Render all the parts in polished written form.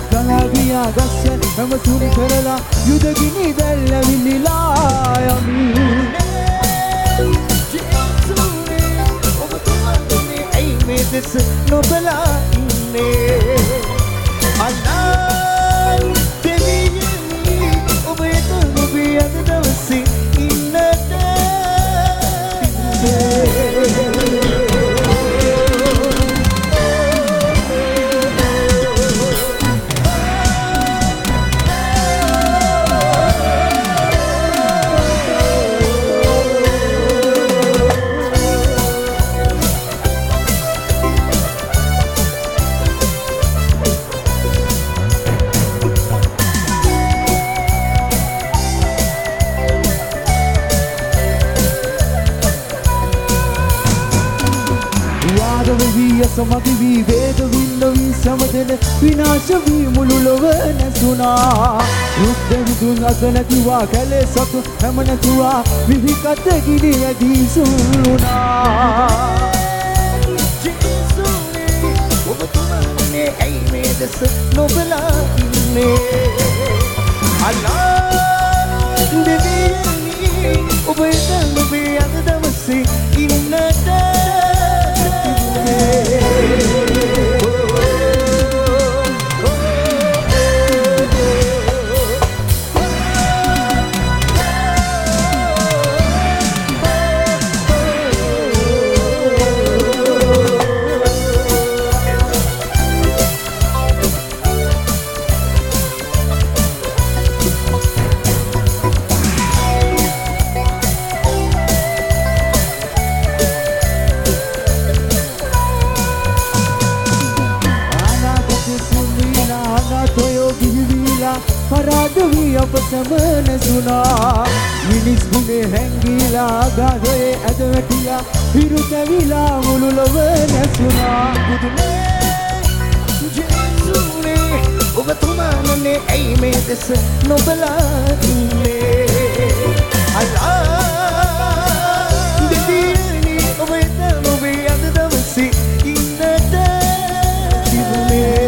ගලාගියා ගස්ස හැමතුම් කරලා යුදගිනි දැල්ල විලිලා යමි ඔබතුමානේ ඇයි මේ දෙස නොබලා ඉන්නේ අල්ලා දෙවියනි ඔබ එත ඔබේ අද දවසේ ඉන්නට සමගි වී වේද වින්න වී සමදෙන විනාශ වී මුළු ලොව නැසුණා රුක්ද විදුන් අත නැතිවා කැලේ සතු හැම නැතුවා විහිකත ගිනි ඇදී සුළුණා ජීසුනේ ඔබතුමානේ ඇයි මේ දෙස නොබලා ඉන්නේ අල්ලා දෙවියනි ඔබ එතන ඔබේ අද දවසේ ඉන්නට සමන සුනා මිනිස් ගුණේ හැංගිලා ගාදේ ඇද වැටිලා හිරු තැවිලා මුළු ලොව නැසුණා බුදුනේ ජේසුනේ ඔබතුමානේ ඇයි මේ දෙස නොබලා ඉන්නේ අල්ලා දෙවියනි ඔබ එතන ඔබේ අද දවසේ ඉන්නට තිබුණේ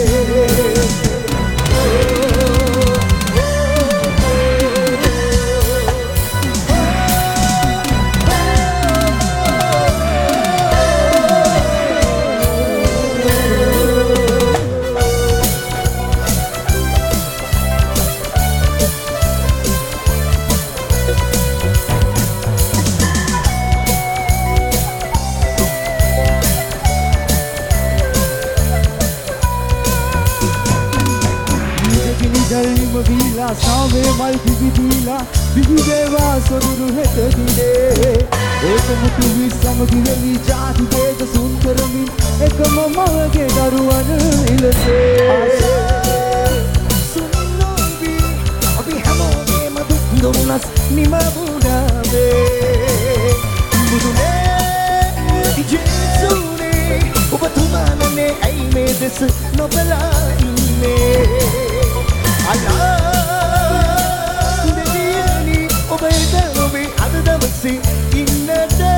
सावे मल दिविला दिविदेवा सोदुरु हेत दिले एक मुठु विसम दिवेली जाति देद सुंदरमिन एकम मवगे दरुवन इलसे सुन्नोबी अभी हमोगे मधु दुमनस निमबुडावे बुदुने जेसुने ඔබතුමානේ ඇයි මේ දෙස නොබලා ඉන්නේ අල්ලා ඔබ එතන ඔබේ අද දවසේ ඉන්නට